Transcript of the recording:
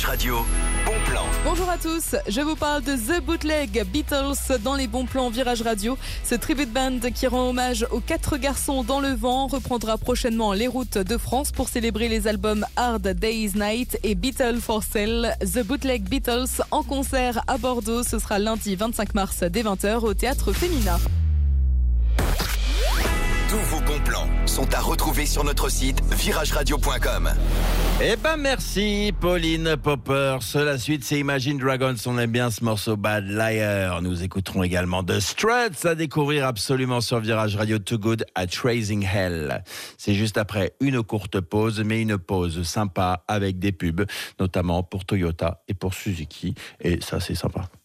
Radio, bon plan. Bonjour à tous, je vous parle de The Bootleg Beatles dans les bons plans Virage Radio. Ce tribute band qui rend hommage aux 4 garçons dans le vent reprendra prochainement les routes de France pour célébrer les albums Hard Day's Night et Beatles for Sale. The Bootleg Beatles en concert à Bordeaux, ce sera lundi 25 mars dès 20h au Théâtre Féminin. Tous vos bons plans sont à retrouver sur notre site virageradio.com. Eh ben merci Pauline Poppers. La suite c'est Imagine Dragons, on aime bien ce morceau Bad Liar. Nous écouterons également The Struts à découvrir absolument sur Virage Radio. Too Good at Raising Hell. C'est juste après une courte pause, mais une pause sympa avec des pubs, notamment pour Toyota et pour Suzuki. Et ça c'est sympa.